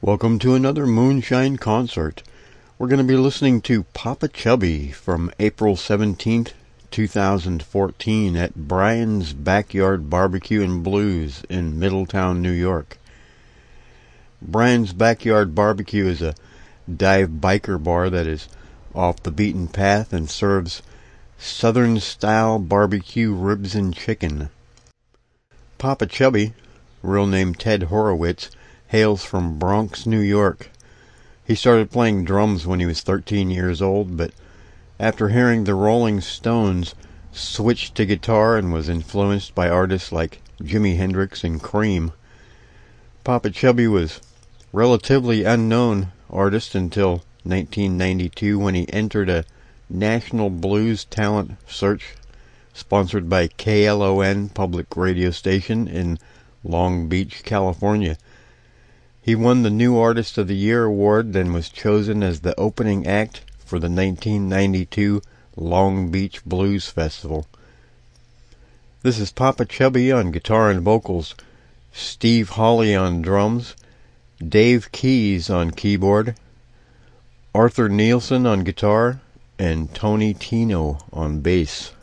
Welcome to another Moonshine concert. We're going to be listening to Papa Chubby from April 17th, 2014 at Brian's Backyard Barbecue and Blues in Middletown, New York. Brian's Backyard Barbecue is a dive biker bar that is off the beaten path and serves Southern-style barbecue ribs and chicken. Papa Chubby, real name Ted Horowitz, hails from Bronx, New York. He started playing drums when he was 13 years old, but after hearing the Rolling Stones, switched to guitar and was influenced by artists like Jimi Hendrix and Cream. Papa Chubby was relatively unknown artist until 1992 when he entered a national blues talent search sponsored by KLON public radio station in Long Beach, California. He won the New Artist of the Year award and was chosen as the opening act for the 1992 Long Beach Blues Festival. This is Papa Chubby on guitar and vocals, Steve Hawley on drums, Dave Keys on keyboard, Arthur Nielsen on guitar, and Tony Tino on bass.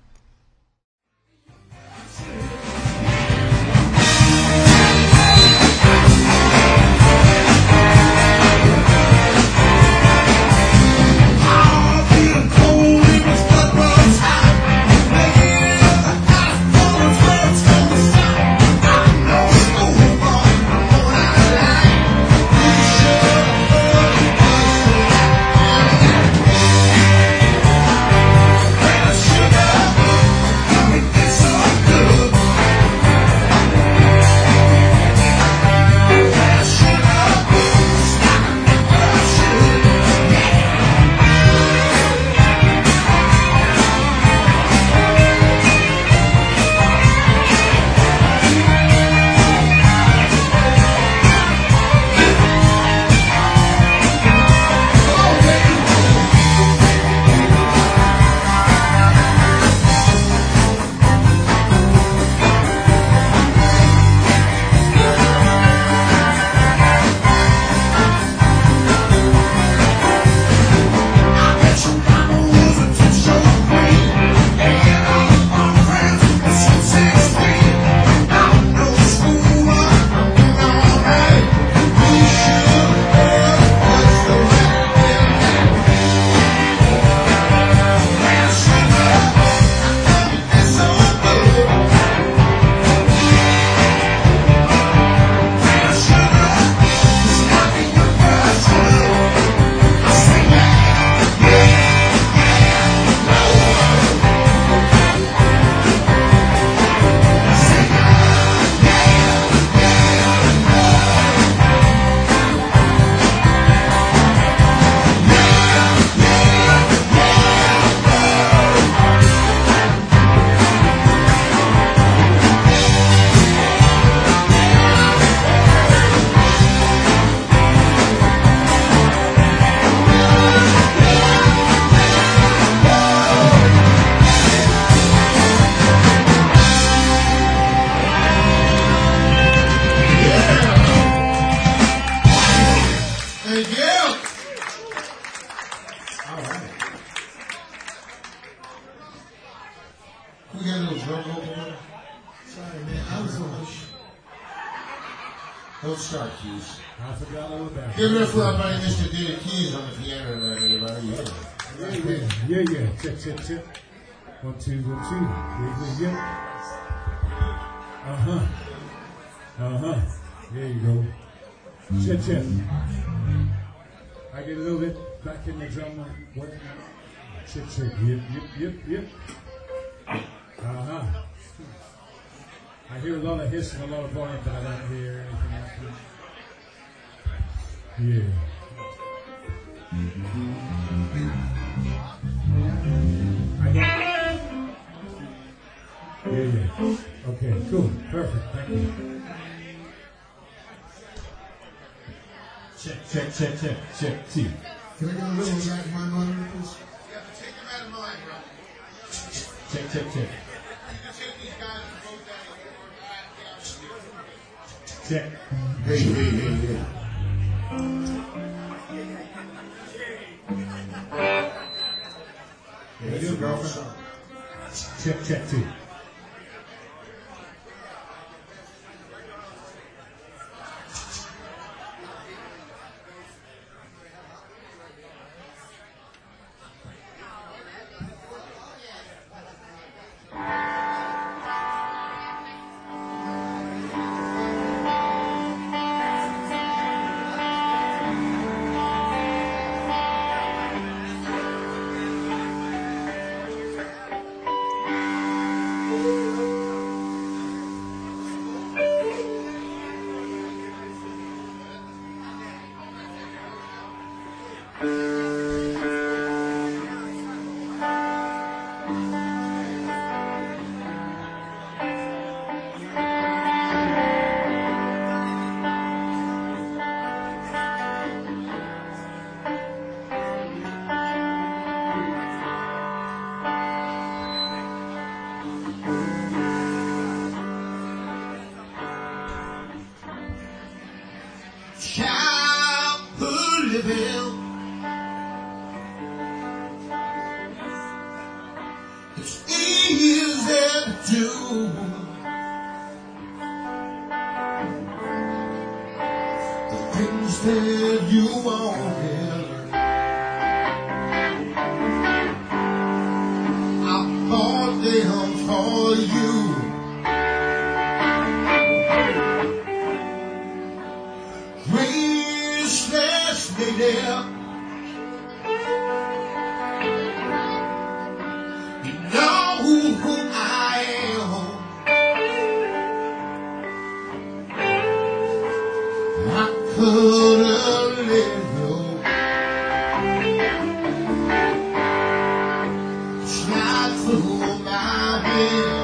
Give it up for our buddy Mr. Dave Keys on the piano, everybody. Yeah. Check. 1, 2, 1, 2. Yeah. There you go. Check. I get a little bit back in the drum. What? Check. Yep. I hear a lot of hissing, a lot of volume, but I don't hear anything like that. Yeah. Yeah. Okay, cool. Perfect. Thank you. Check. T. Can I get a little back in my monitor, please? You have to take them out of mine, bro. Check. You can take these guys and vote down your Check. Hey. Hey, you girlfriend. Check 2. Chapelville. It's easy to do. The things that you wanted, I bought them for you. Graceless lady, you know who I am. I couldn't let you slide through my head.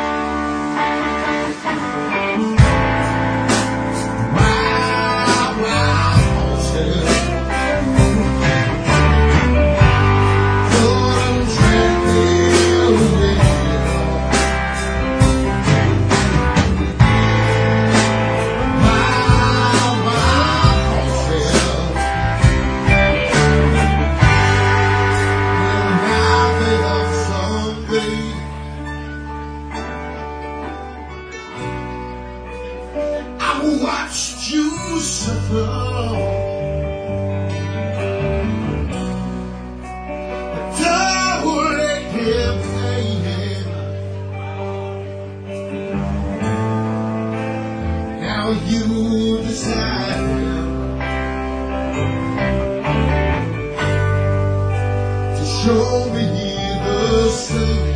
I watched you suffer. Don't let him pain. Now you decide to show me the same.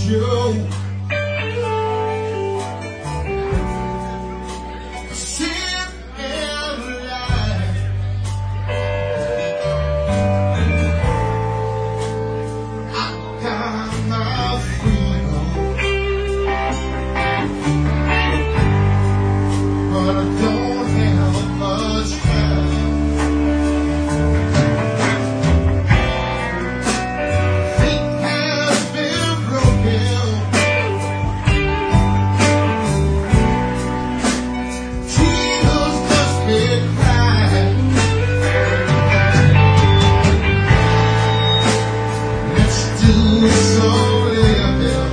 show. Sin and life. I got my freedom, but I don't have much time. Fate has been broken. Tears must be cried. Let's do some living.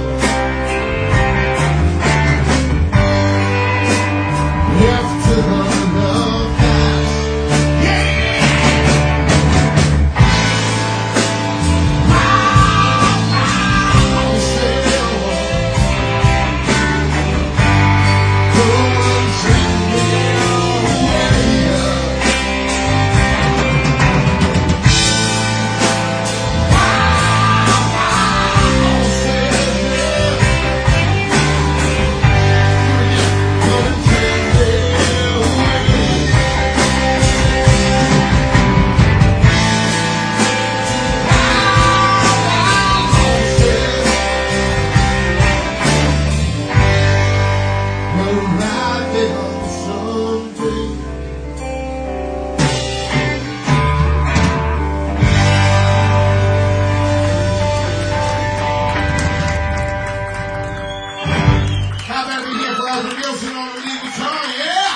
Left to the love past. I'll sail. Come and take me How about we hear for Albert Wilson on the lead guitar? Yeah!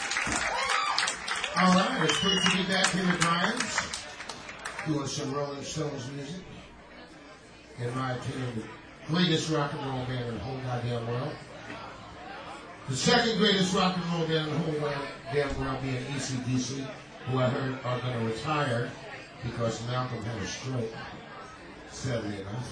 All right, it's great to be back here at Brian's, doing some Rolling Stones music. In my opinion, the greatest rock and roll band in the whole goddamn world. The second greatest rock and roll band in the whole damn world being AC/DC, who I heard are going to retire because Malcolm had a stroke, sadly enough.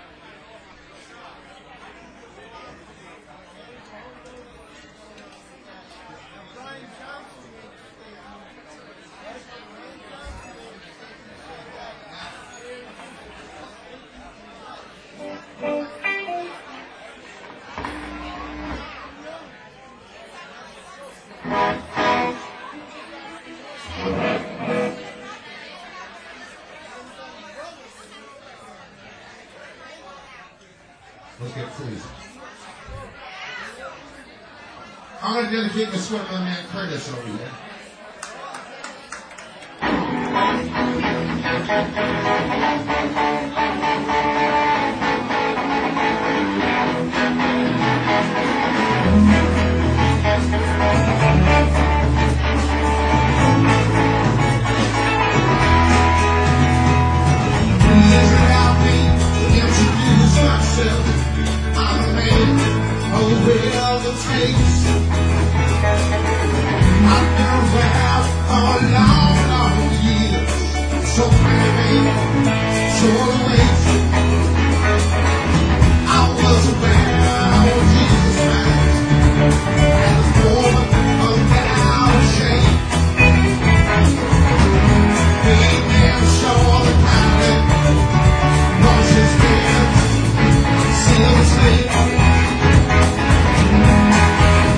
Let's get crazy. I'm going to dedicate this one to my man Curtis over here. Please allow me to introduce myself. I'm a man who will the takes. I've been around for a long, long years. So many men, so late. I was around Jesus Christ at the moment of without shame. Big man saw the pilot, washed his hands, sealed his lips.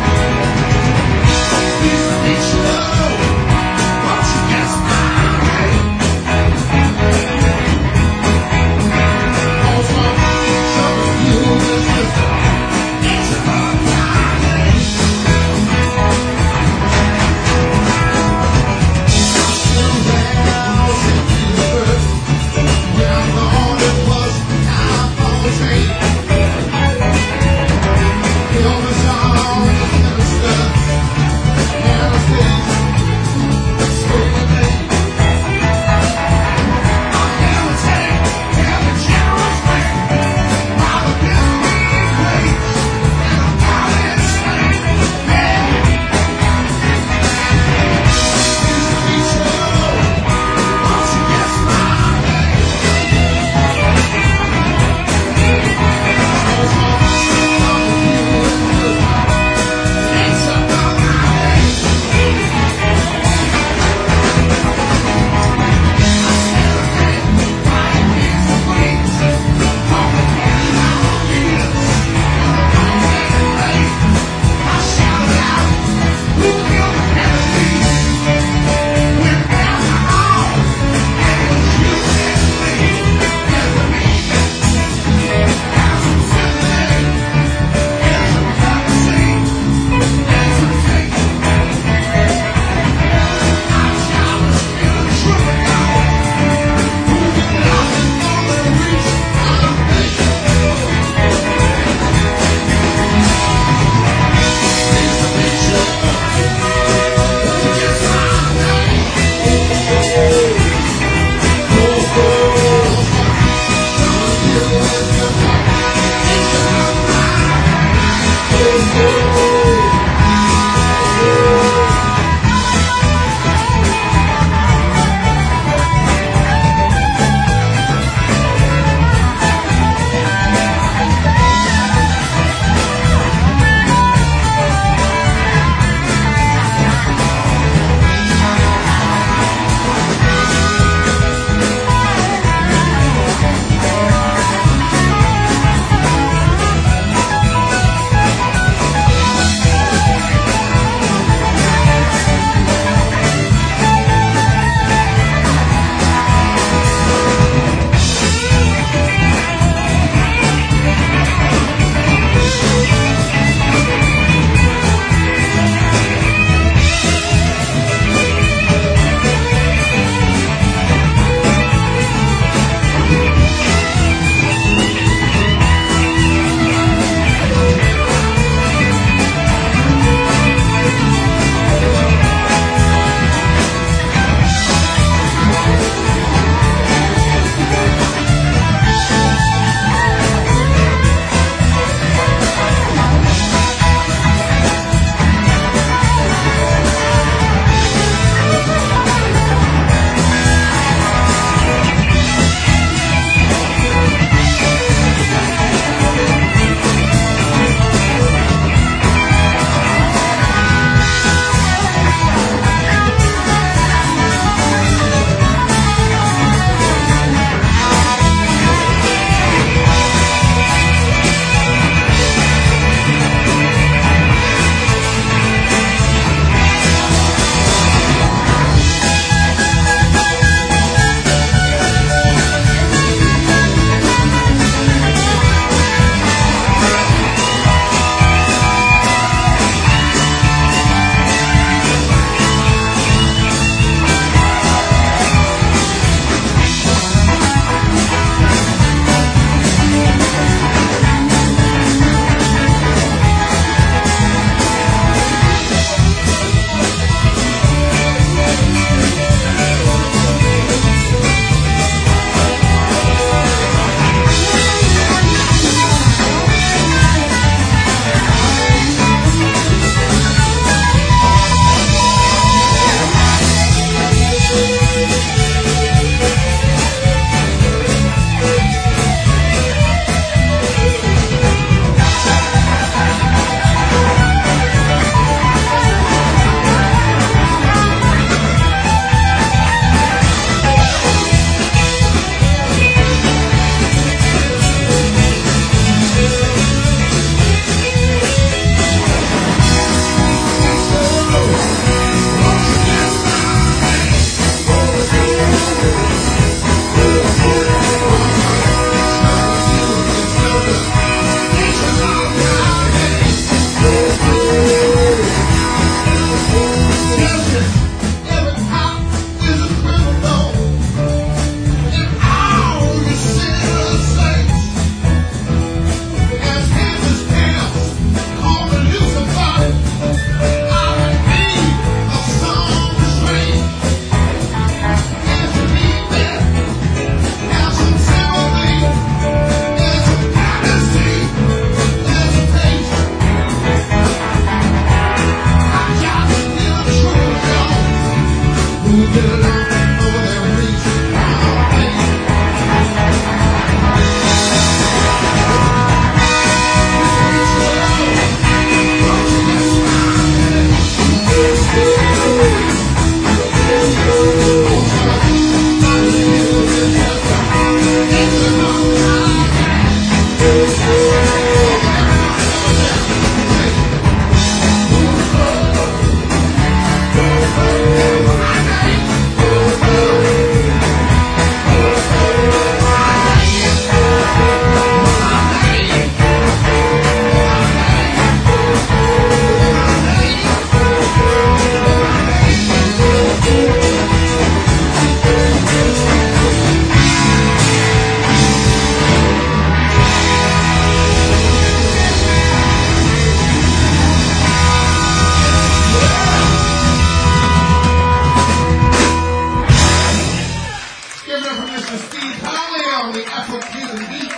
the Afro-Cuban beat.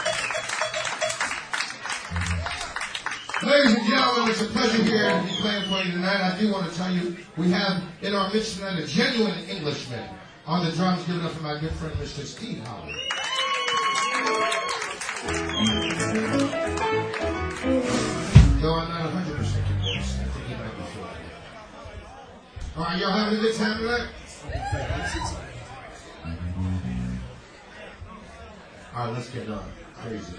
Ladies and gentlemen, it's a pleasure here to be playing for you tonight. I do want to tell you, we have in our midst tonight a genuine Englishman. On the drums, give it up for my good friend, Mr. Steve Howard. Though I'm not 100% convinced, I think he might be sure. All right, y'all having a good time tonight? All right, let's get crazy.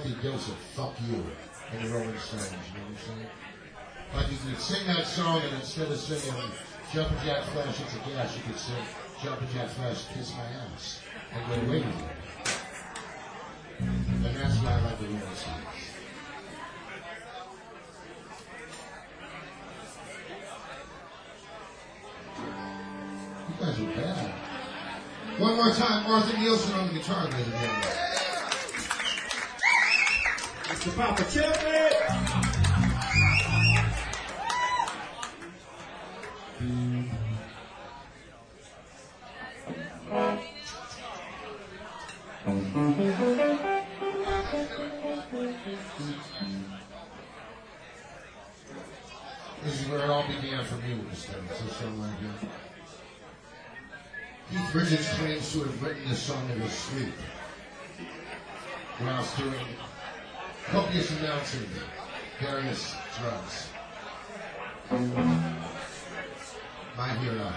healthy dose of fuck you in the Rolling Stones, you know what I'm saying? Like you could sing that song and instead of singing Jumpin' Jack Flash, It's a Gas, you could sing Jumpin' Jack Flash, Kiss My Ass, and go away with it. And that's why I like the Rolling Stones. You guys are bad. One more time, Martha Nielsen on the guitar, ladies and gentlemen. Mr. Papa Chubby! This is where it all began for me with the Stones, so something like that. Keith Richards claims to have written this song in his sleep whilst doing copious amounts of various drugs. My hero.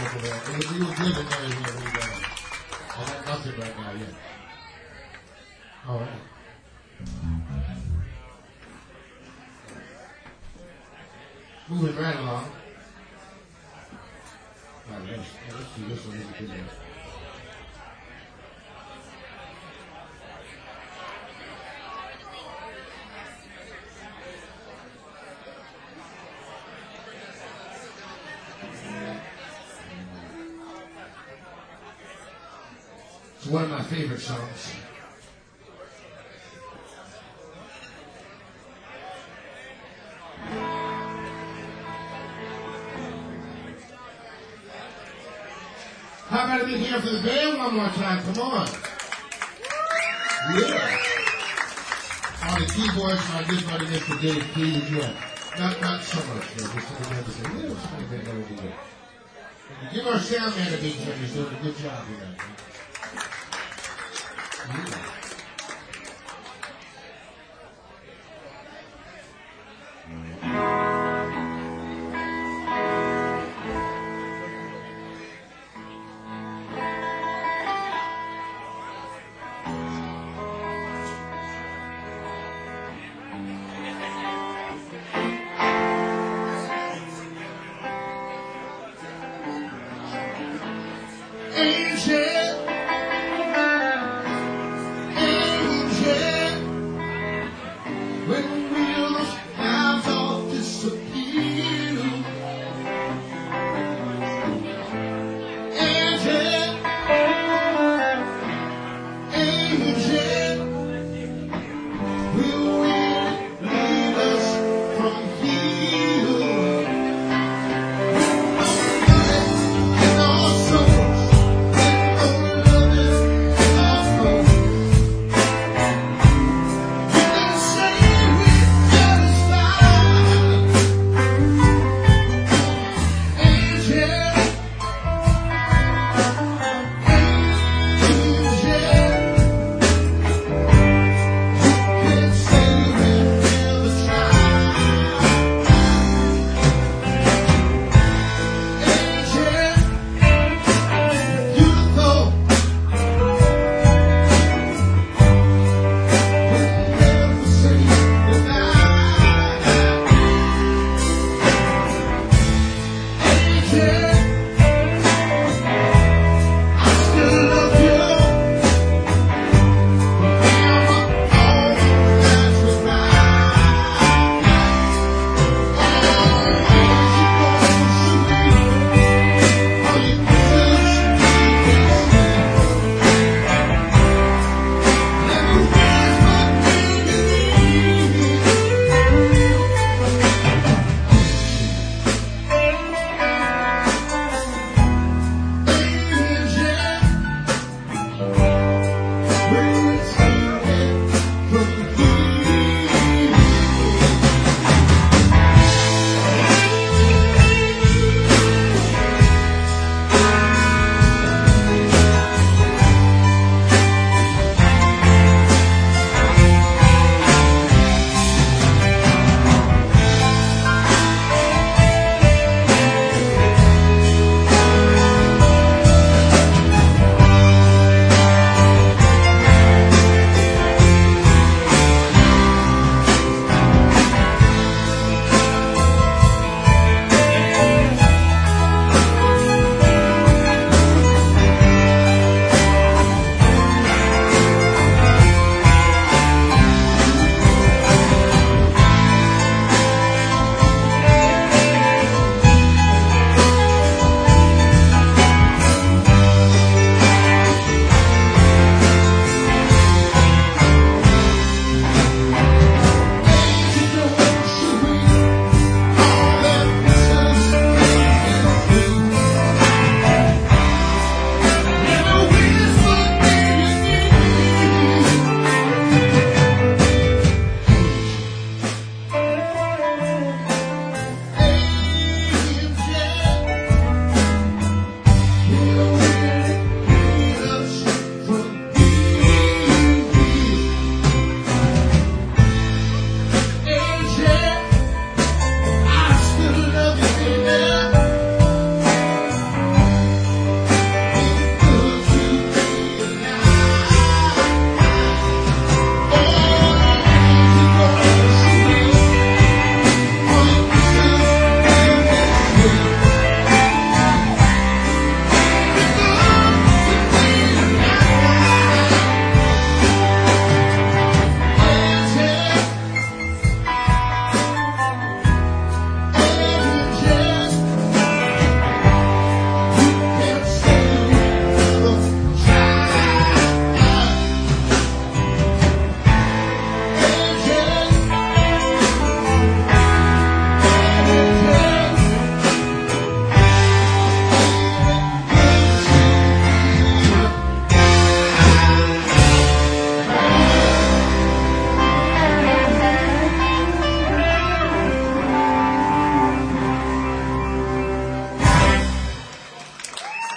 over there. He was good at that when we got. I got nothing right now yet. All right. Moving right along. All right, let's do this one. Let's do this. It's one of my favorite songs. How about a big hand for the band one more time? Come on. Yeah. On the keyboards, my good buddy Mr. Dave P. as well. Not so much, though. Just to remember to say, yeah, somebody may never do that. Give our sound man a big hand. He's doing a good job here. Yeah.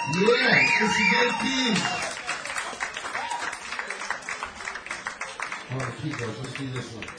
Yeah, this is AP. I want to keep those. Let's do this one.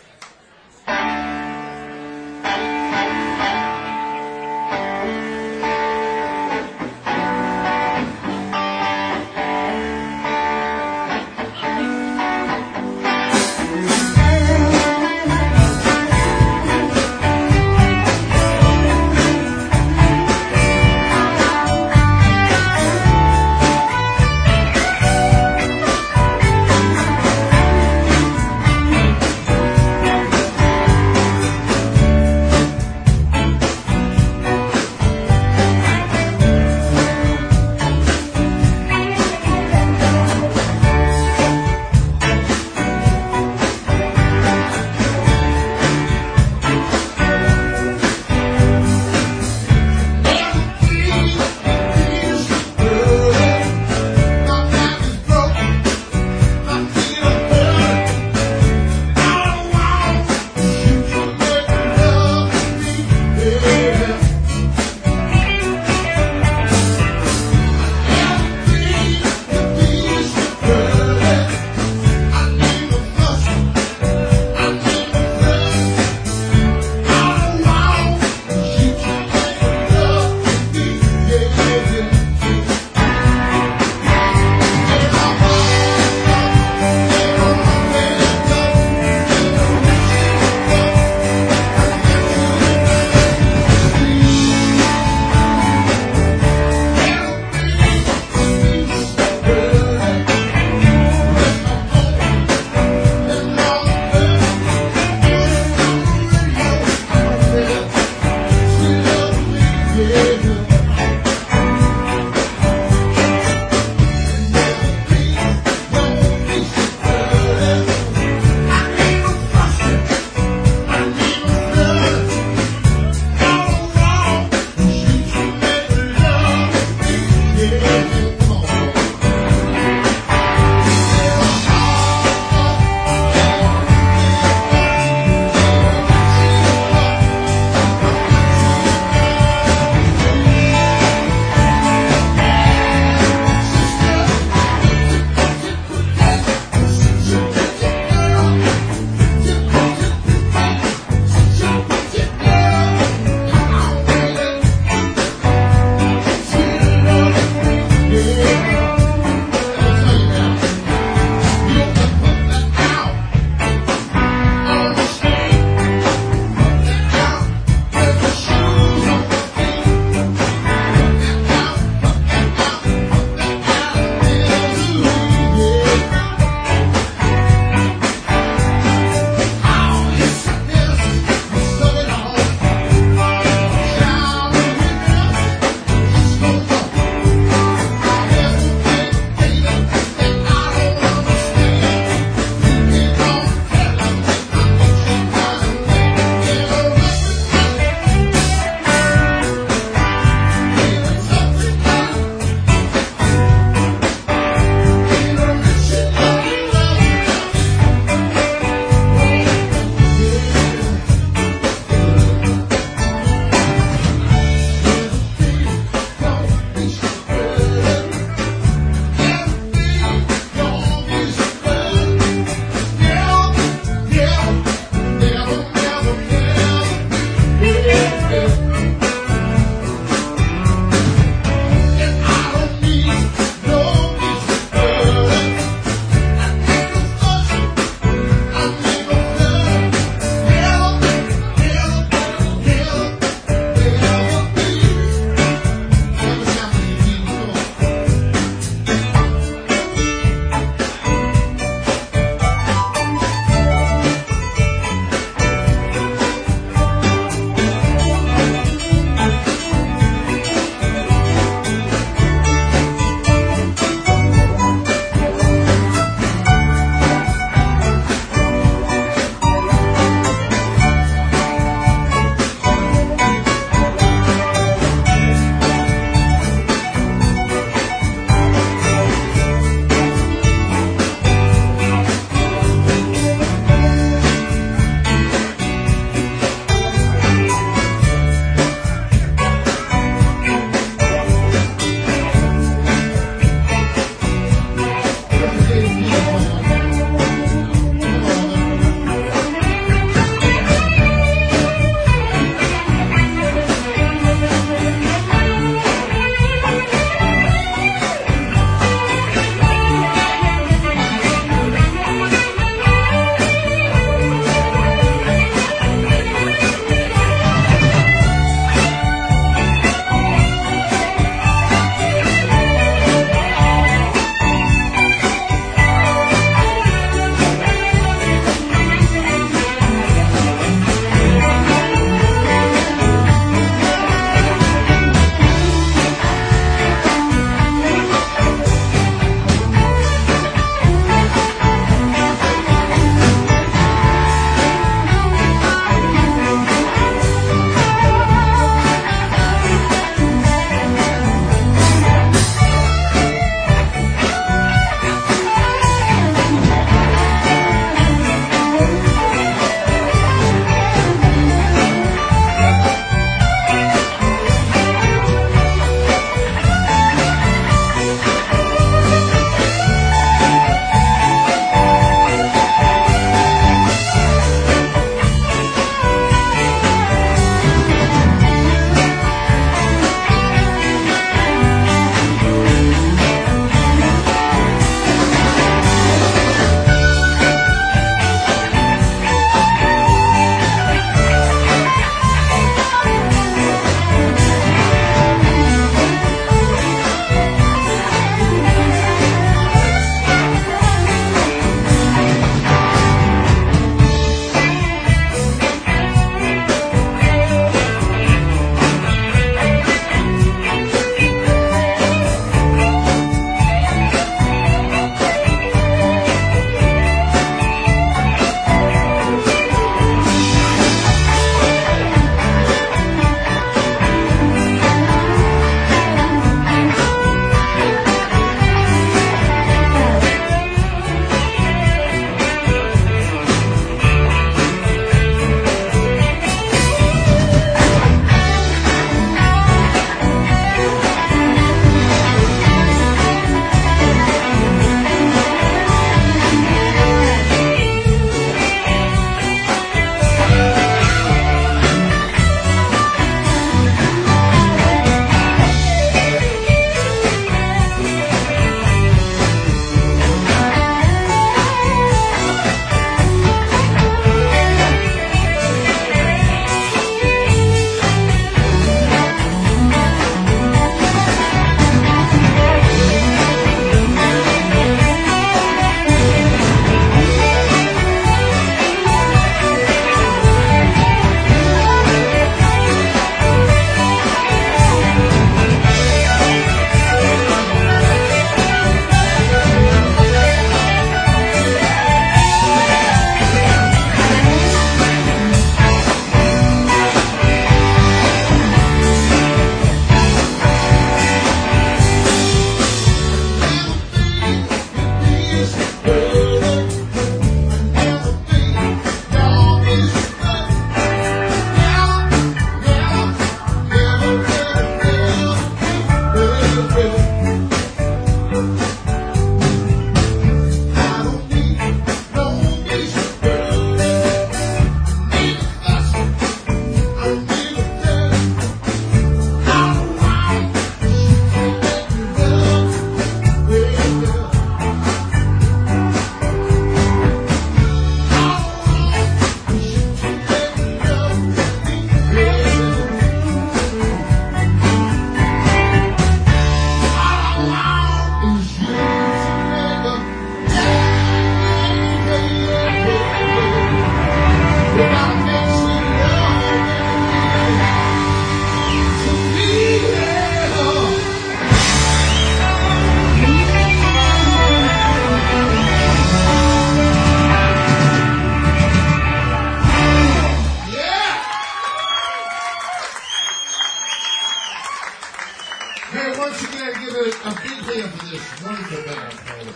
Hey, once again, give it a big hand for this wonderful band.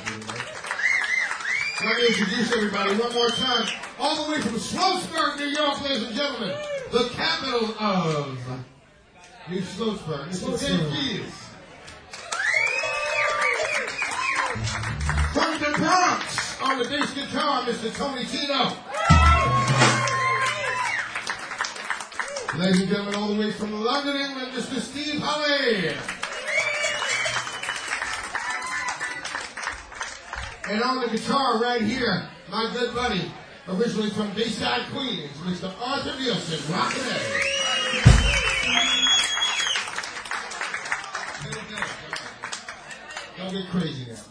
Let me introduce everybody one more time. All the way from Sloatsburg, New York, ladies and gentlemen. The capital of New Sloatsburg. Mr. Dave Keys. From the Bronx, on the bass guitar, Mr. Tony Tino. Ladies and gentlemen, all the way from London, England, Mr. Steve Holley. And on the guitar right here, my good buddy, originally from Bayside, Queens, Mr. Arthur Nielsen, rockin' it. Don't get crazy now.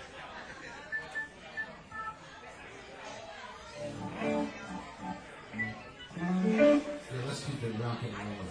Yeah, let's keep it rocking and rolling.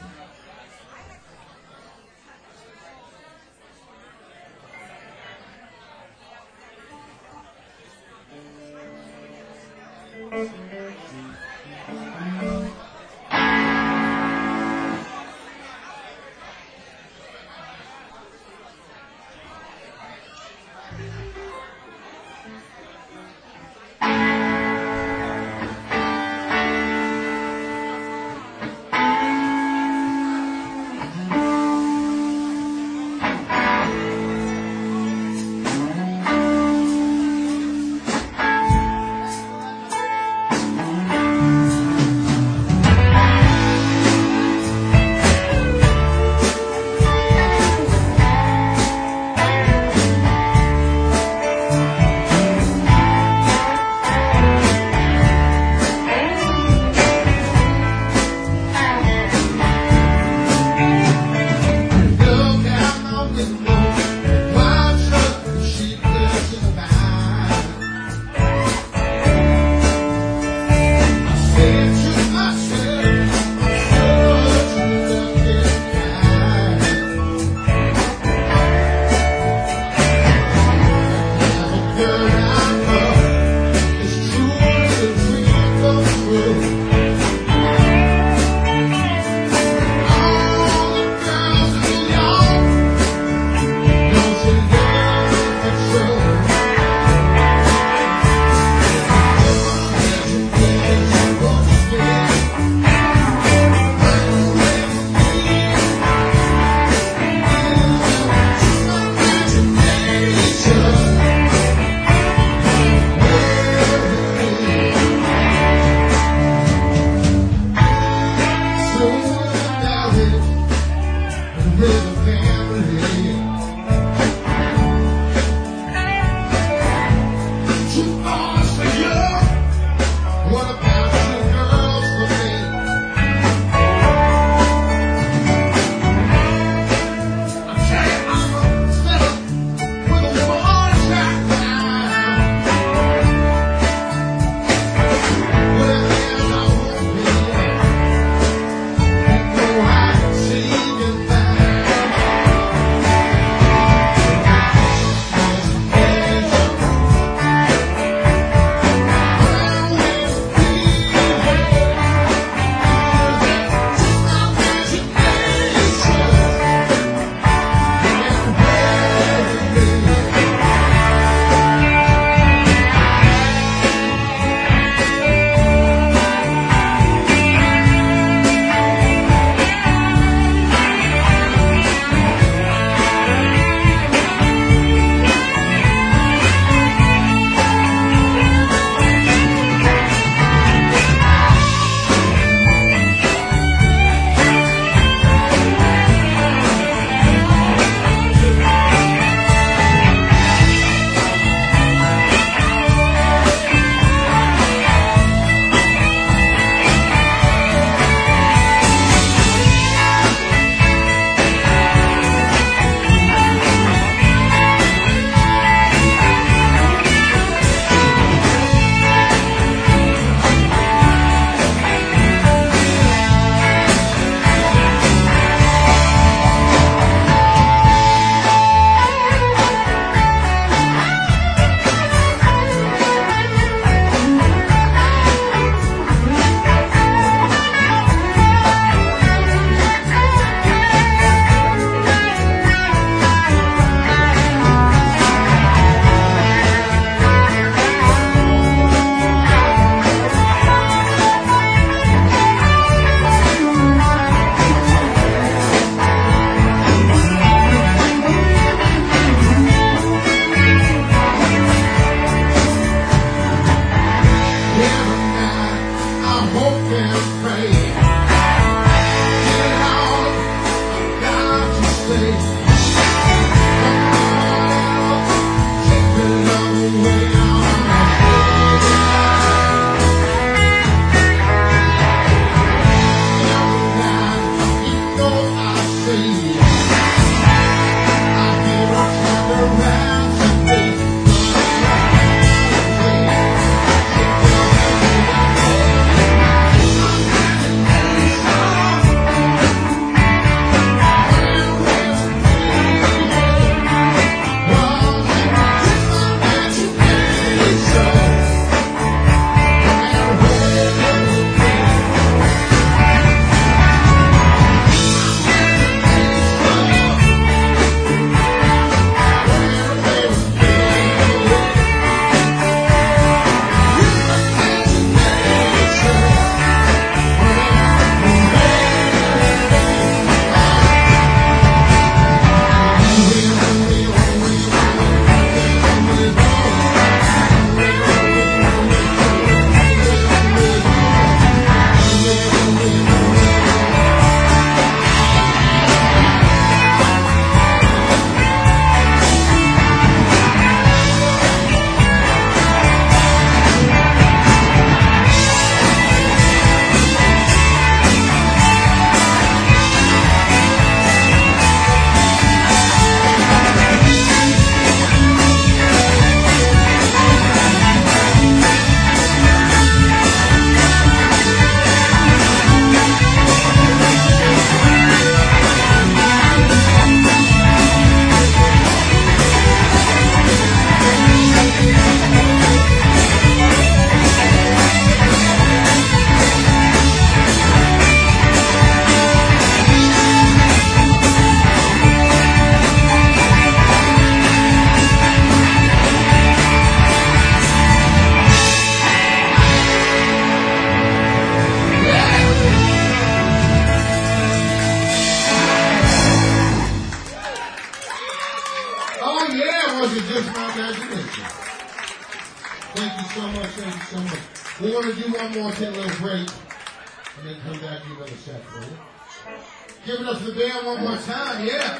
Oh yeah, was it just my imagination? Thank you so much, thank you so much. We're going to do one more, take a little break, and then come back to another set for you. Give it up to the band one more time, yeah.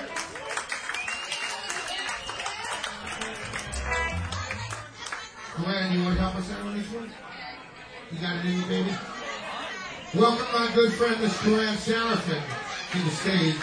Glenn, you want to help us out on this one? You got it in you, baby? Welcome my good friend, Miss Joanne Sarafin, to the stage.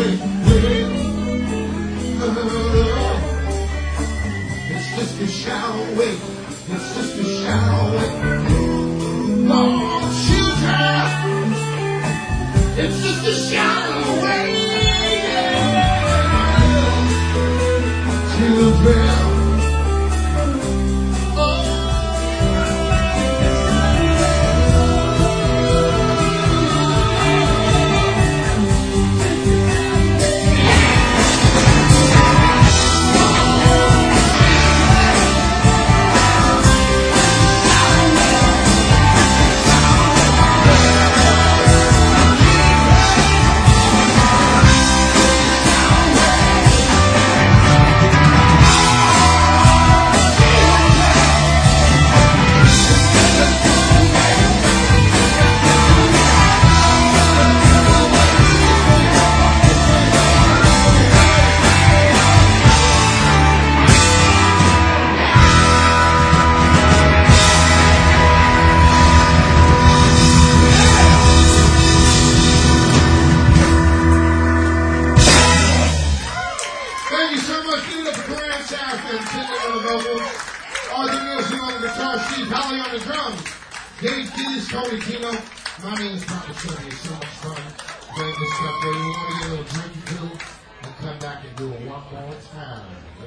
It's just a shadow away. It's just a shadow away. Lord, children, it's just a shadow away. Children. Tony Tino, my name is Papa Chubby. It's so much fun playing this stuff where you want to get a little drink too and come back and do it one more time. Yeah.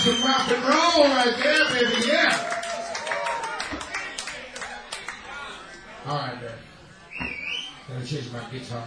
some rock and roll right there, baby, yeah. All right, man. Gonna change my guitar.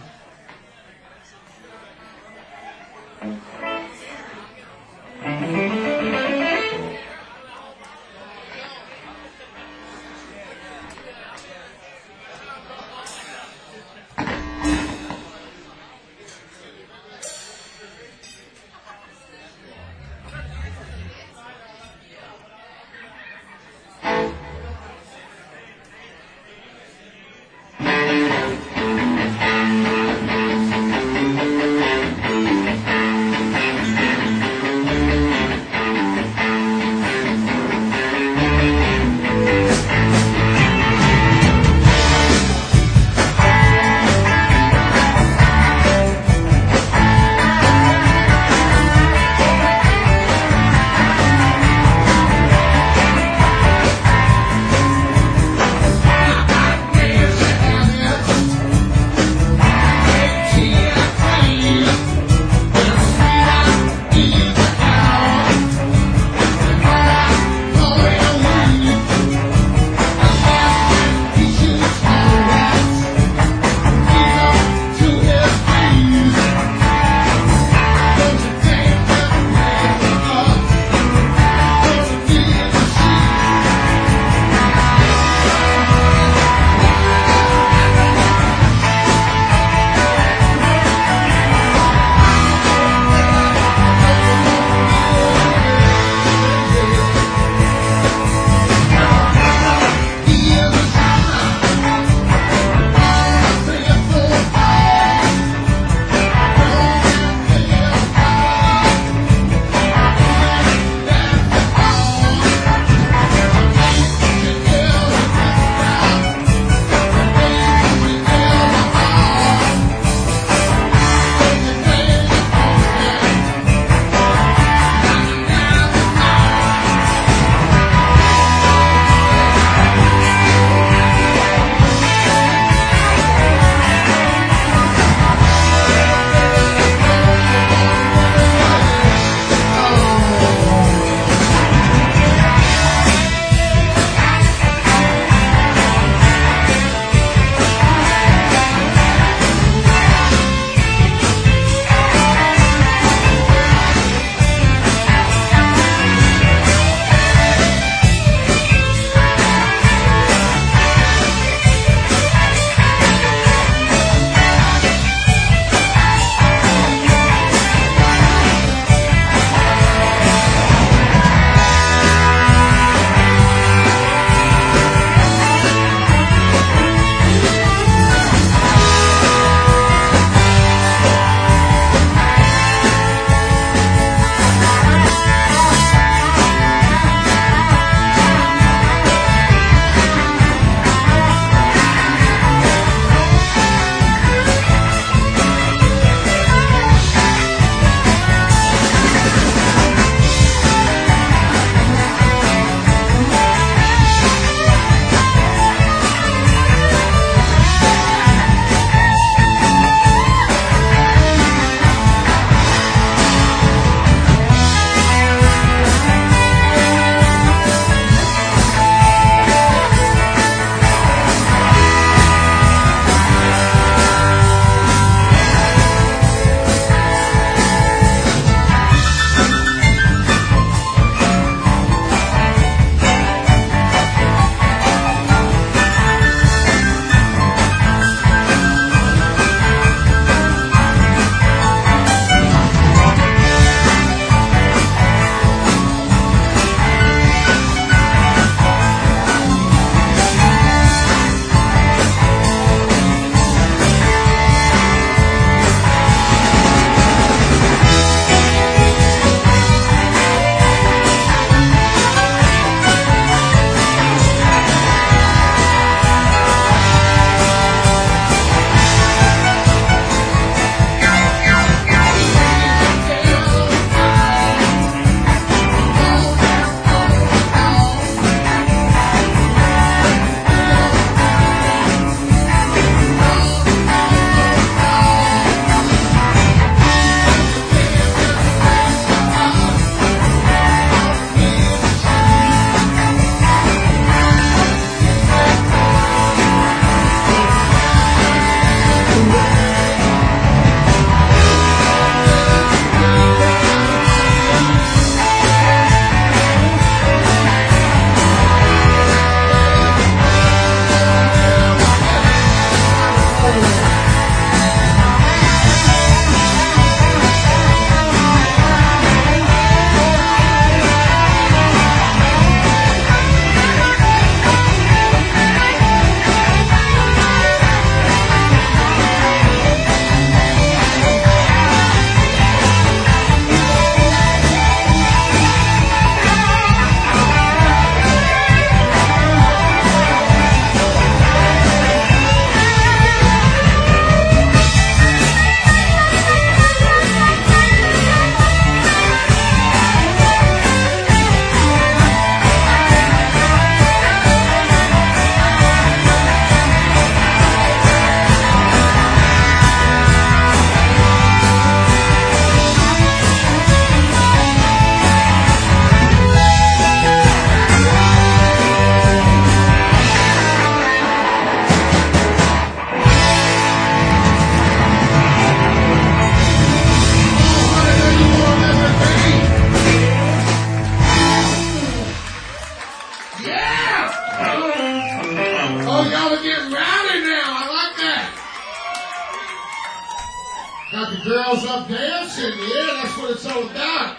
Got the girls up dancing, yeah, that's what it's all about.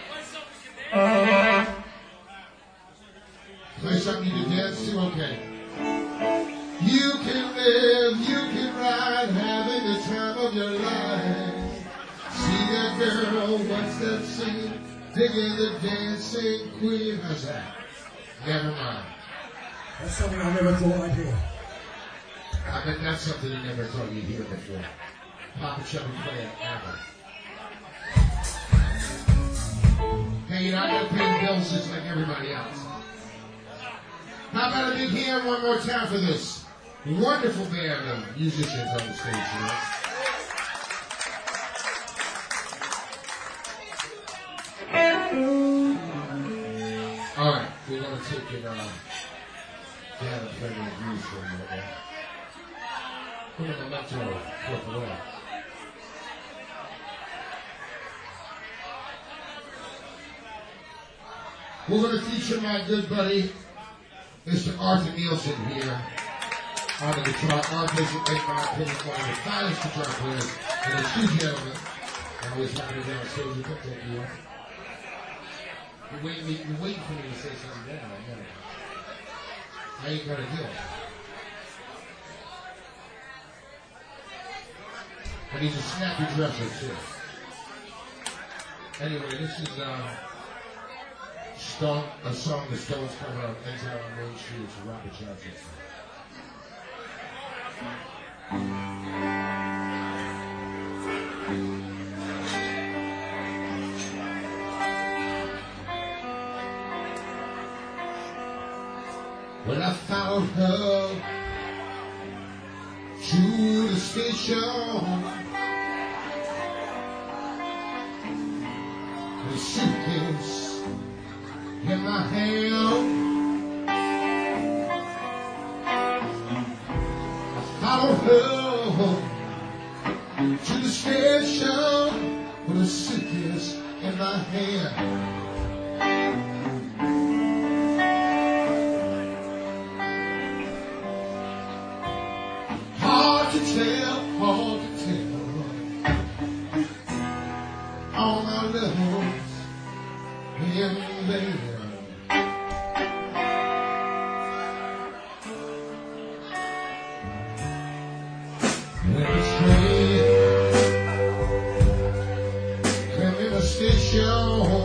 Play something you can dance to? Okay. You can live, you can ride, having the time of your life. See that girl, what's that scene? Digging the dancing queen. How's that? Never mind. That's something I never thought I'd hear. I bet that's something you never thought you'd hear before. Papa Chubby playing ever. Hey, you're not going to pay the bills just like everybody else. How about a big hand one more time for this wonderful band of musicians on the stage tonight? All right, we're going to take it down and play the blues for a minute. We're going to go back to our fourth row. We're going to feature my good buddy, Mr. Arthur Nielsen here on the guitar. Arthur's, in my opinion, one of the finest guitar players. And the two gentlemen, I always happy to be on stage. You can take you up. You're waiting for me to say something down. I know. I ain't gonna do it. And he's a snappy dresser, too. Anyway, this is a song the Stones cover of Exile on Main Street. It's Robert Johnson. When I followed her to the station, with a suitcase in my hand, I followed her to the station with a suitcase in my hand. Hard to tell all my levels in there. When the train came in the station,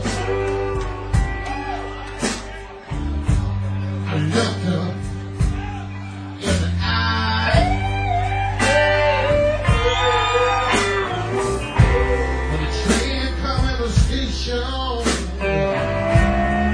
I looked up in the eye. When the train come in the station,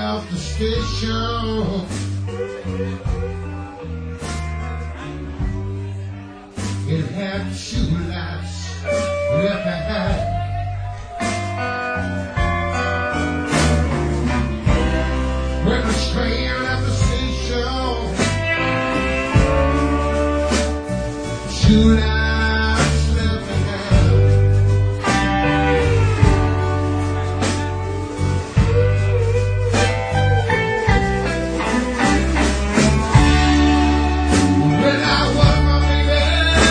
left the station. It had two lights left behind. When the train left the station, two lights left behind. When I was my baby,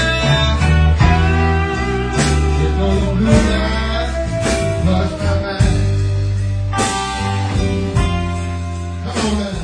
you know the blue light was my mind. Come on now.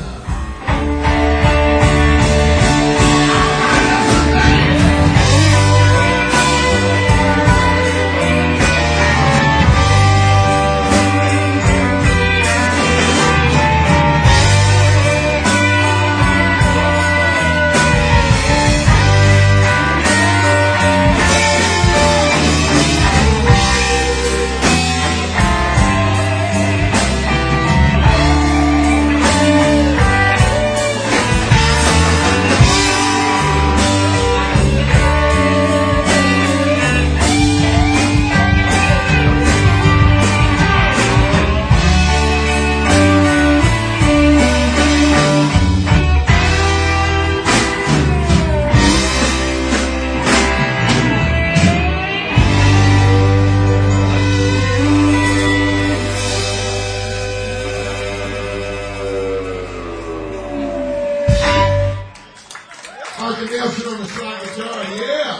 Arthur Nelson on the slide guitar, yeah.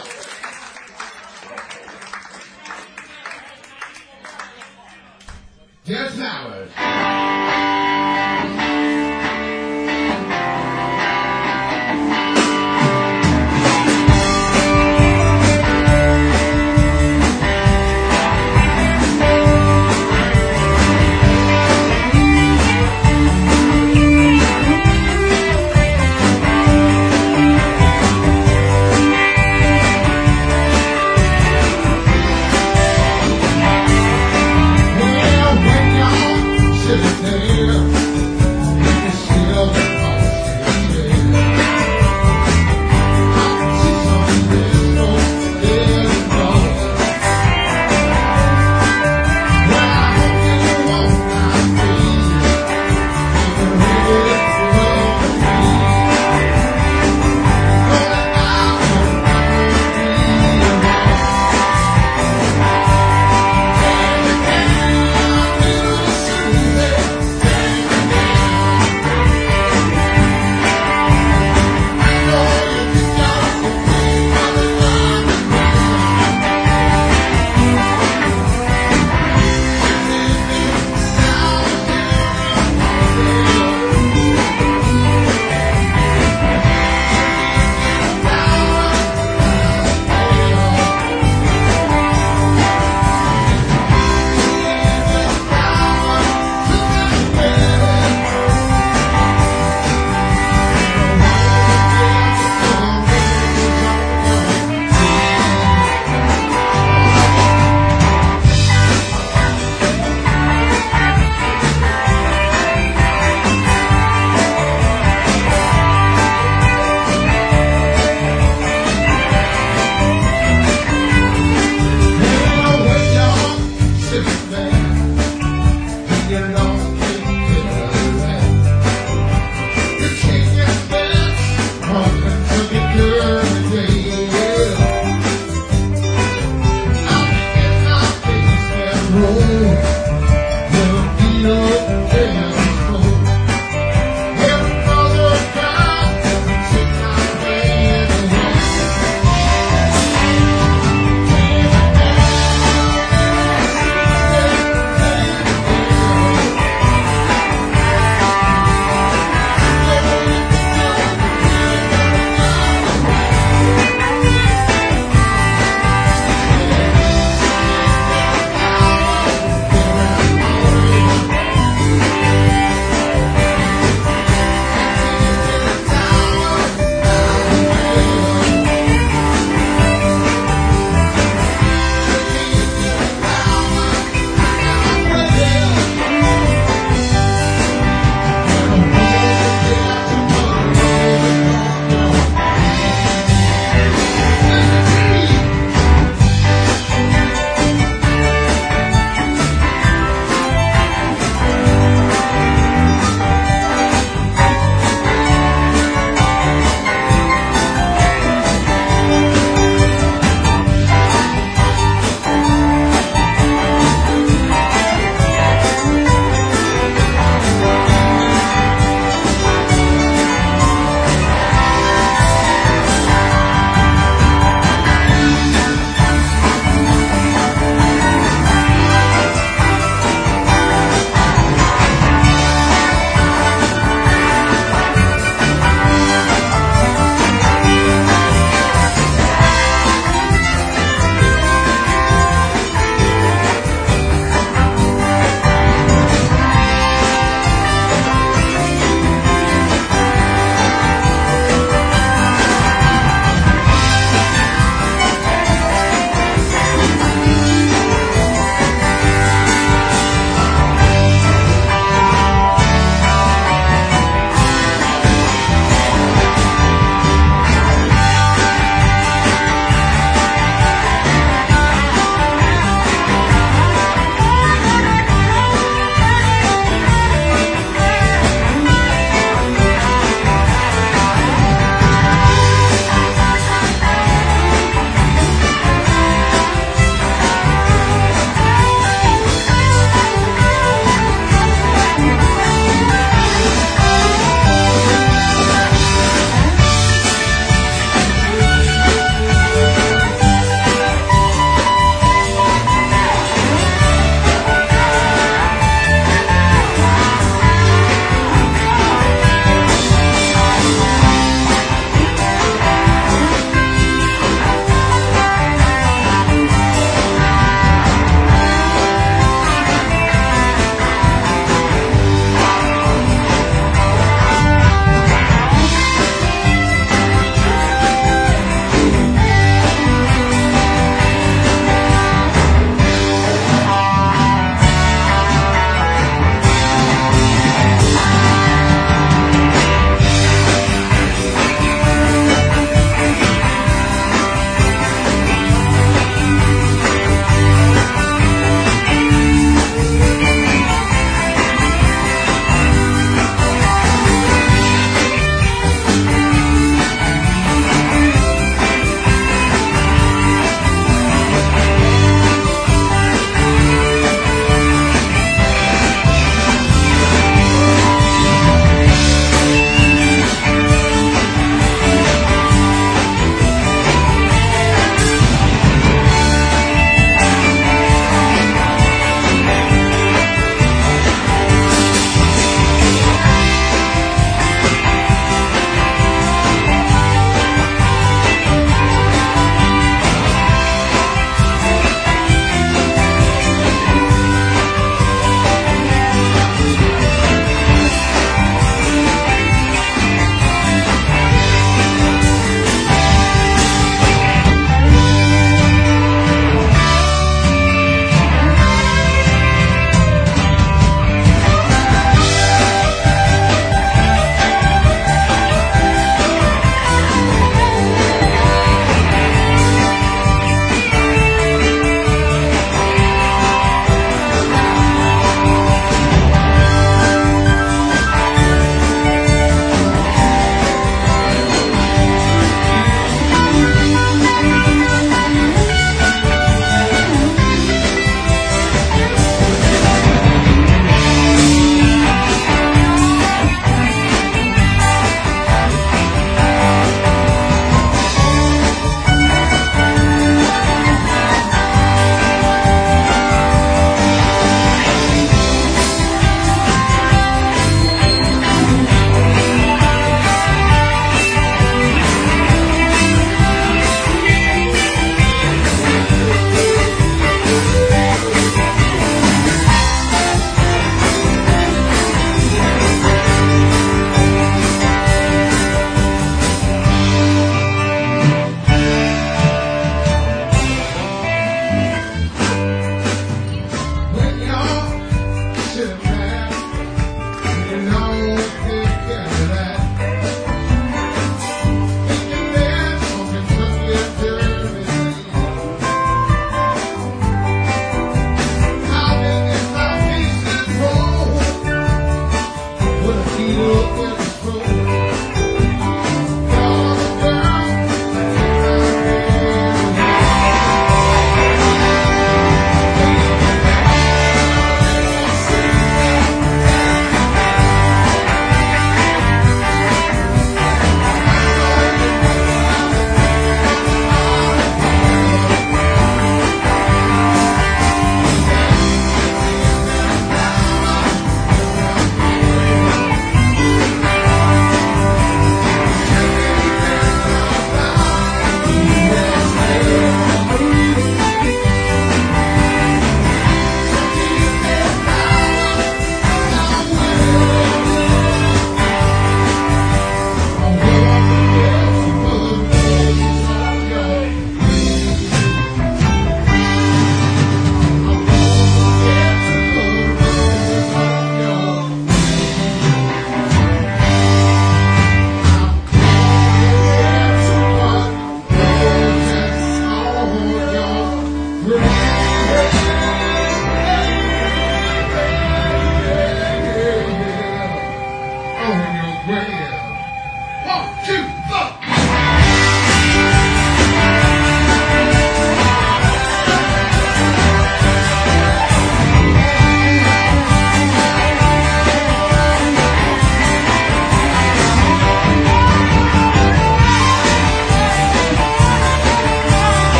Jeff Flowers. Well, when y'all sitting there, you still the post there. I can see some disco, there it goes. Well, I hope you won't not be ready to love me. But I won't be alone.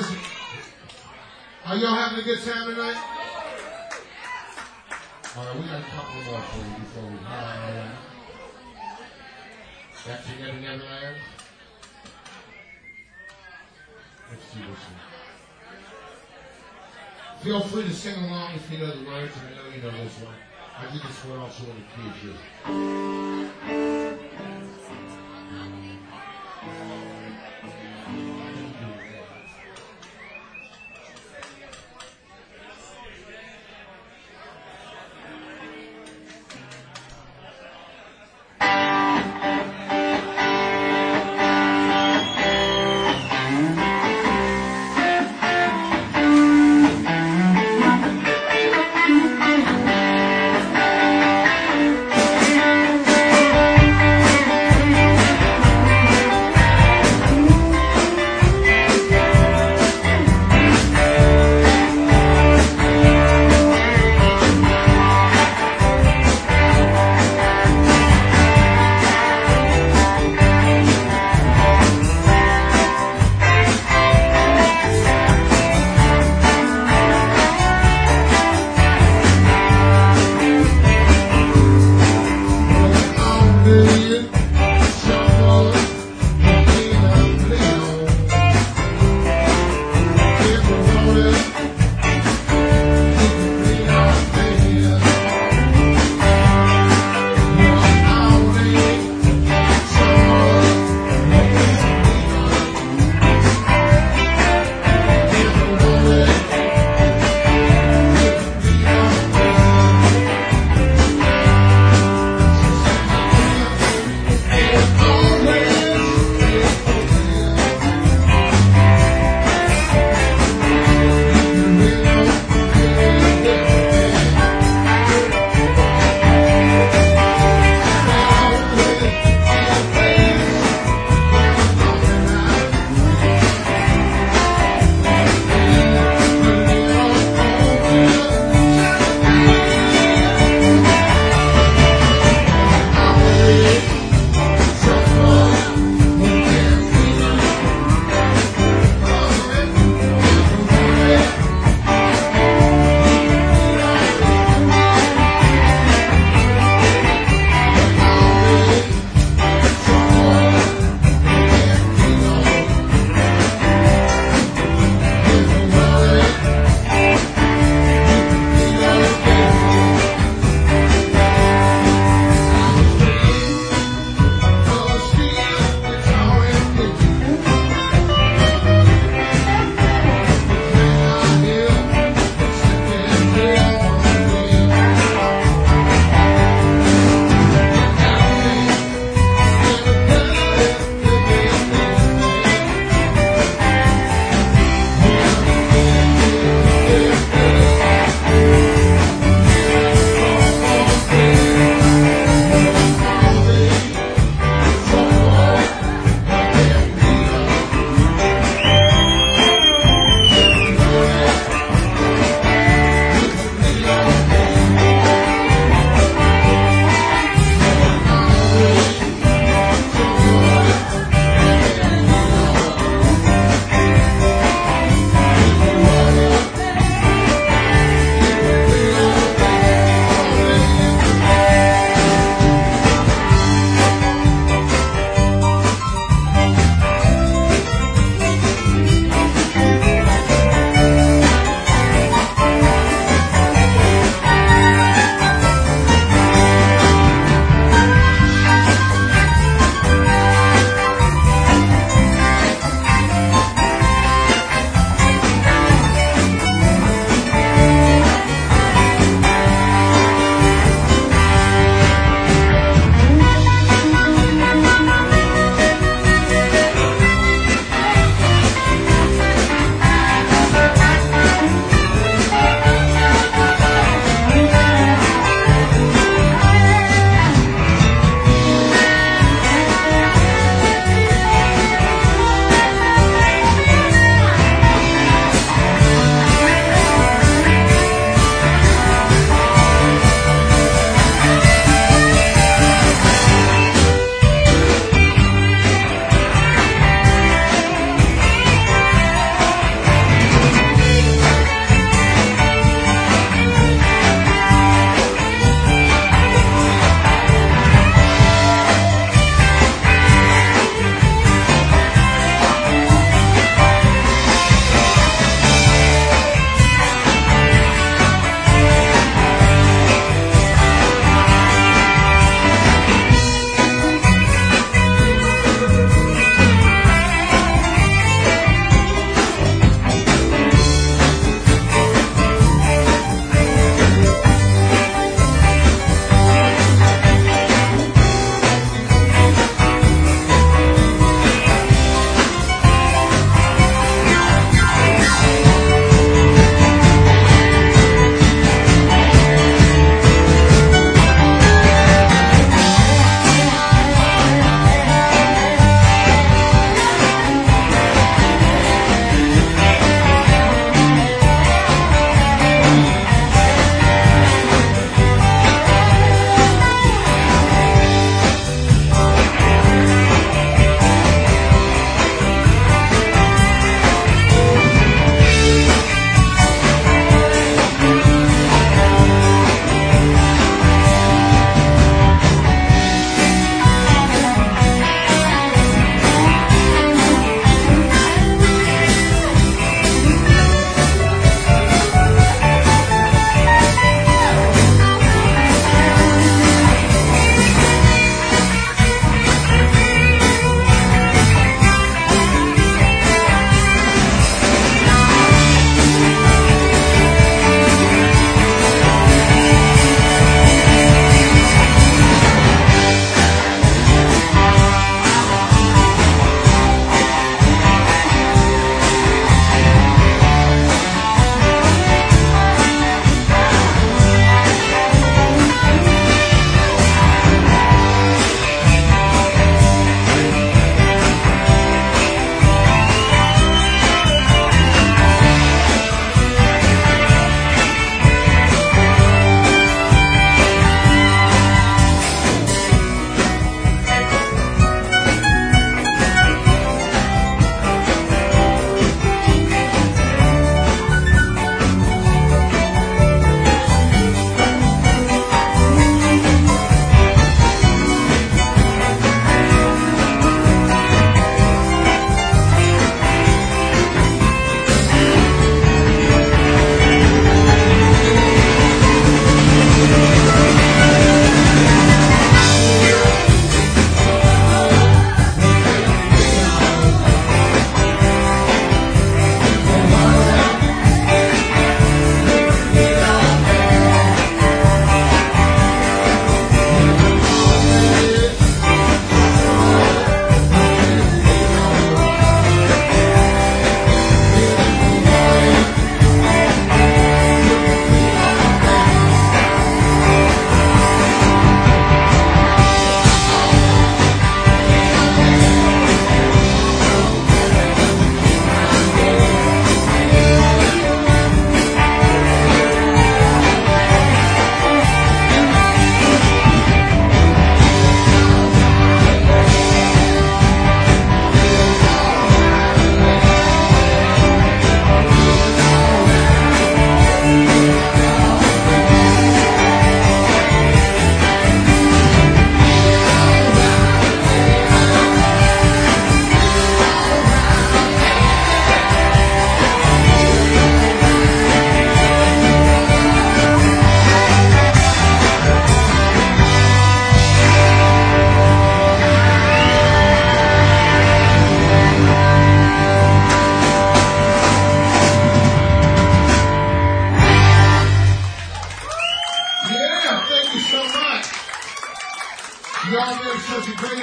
Are y'all having a good time tonight? All right, we got a couple more for you before we Back Together Neverland. Let's do this one. Feel free to sing along if you know the words. I know you know this one. I did this one also in the key too.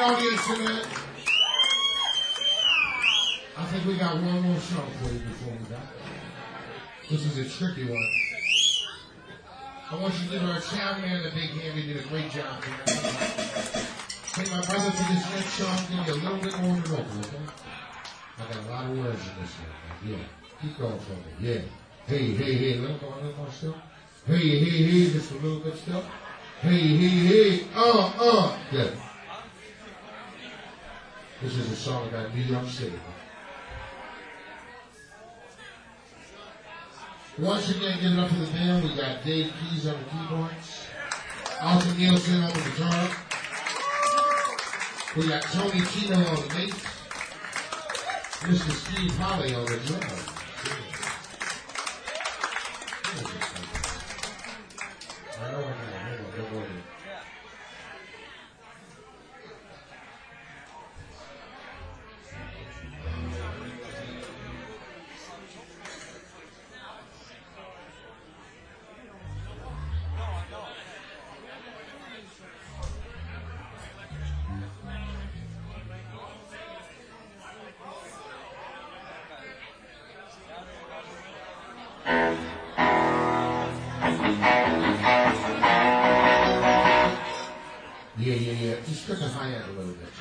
audience tonight. I think we got one more song for you before we go. This is a tricky one. I want you to give our sound man a big hand. We did a great job here. Take my brother to this next song. Give me a little bit more than vocal, okay? I got a lot of words in this one. Yeah. Keep going for me. Yeah. Hey, hey, hey. Let him go a little more still. Hey, hey, hey. Just a little bit still. Hey, hey, hey. Good. This is a song about New York City. Once again, give it up for the band. We got Dave Keys on the keyboards, Alton Nielsen on the guitar. We got Tony Tino on the bass, Mr. Steve Holly on the drums. Yeah. Just put the hi-hat a little bit.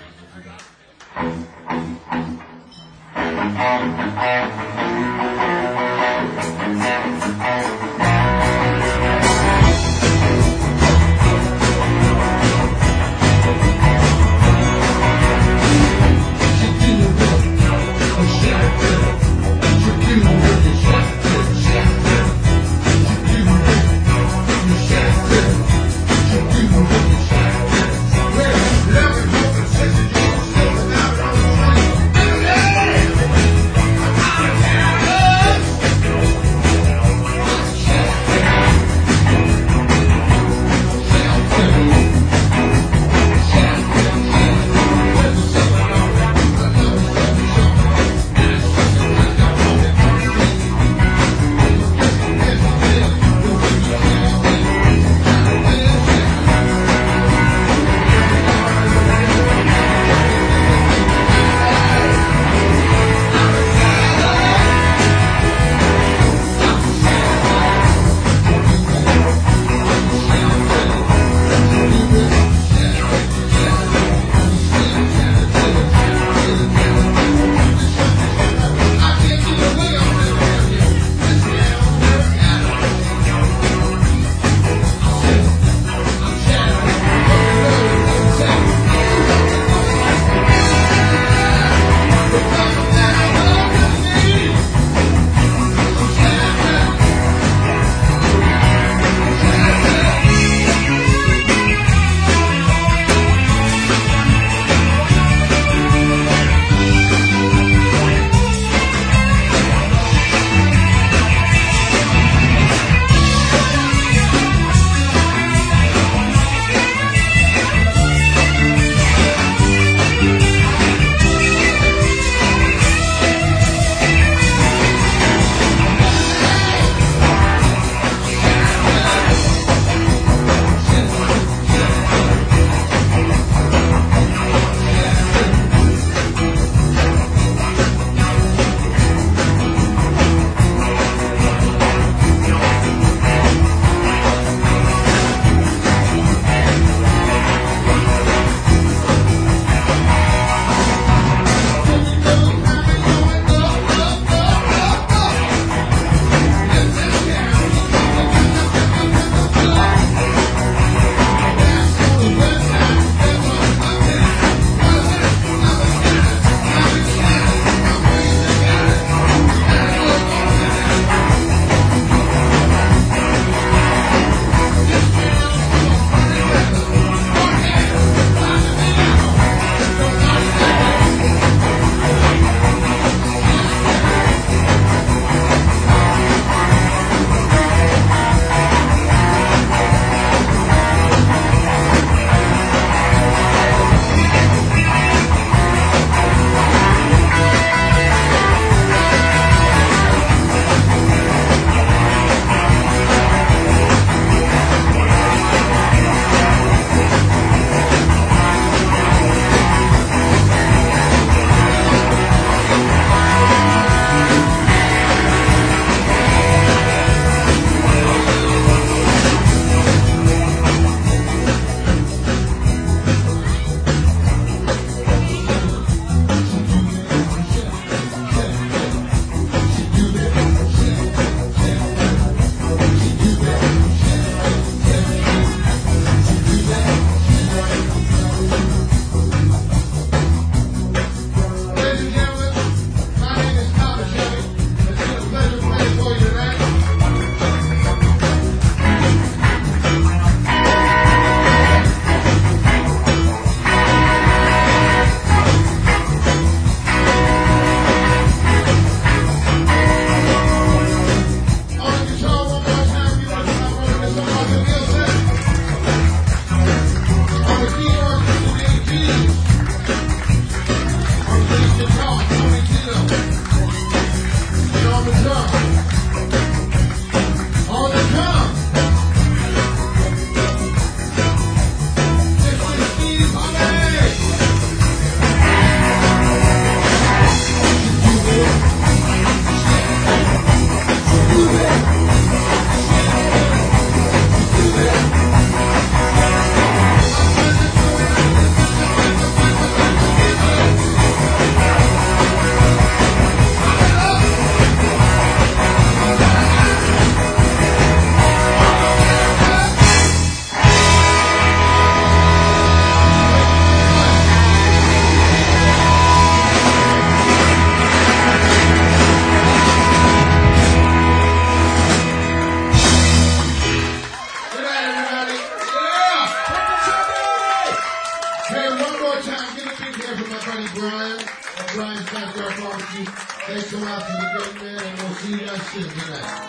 See you. Good night.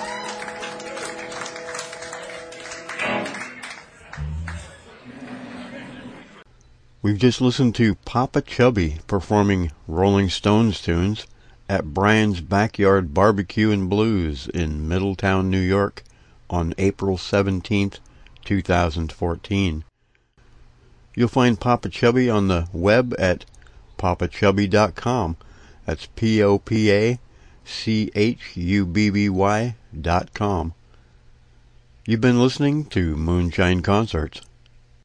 We've just listened to Papa Chubby performing Rolling Stones tunes at Brian's Backyard Barbecue and Blues in Middletown, New York on April 17th, 2014. You'll find Papa Chubby on the web at papachubby.com. That's POPACHUBBY.com. You've been listening to Moonshine Concerts.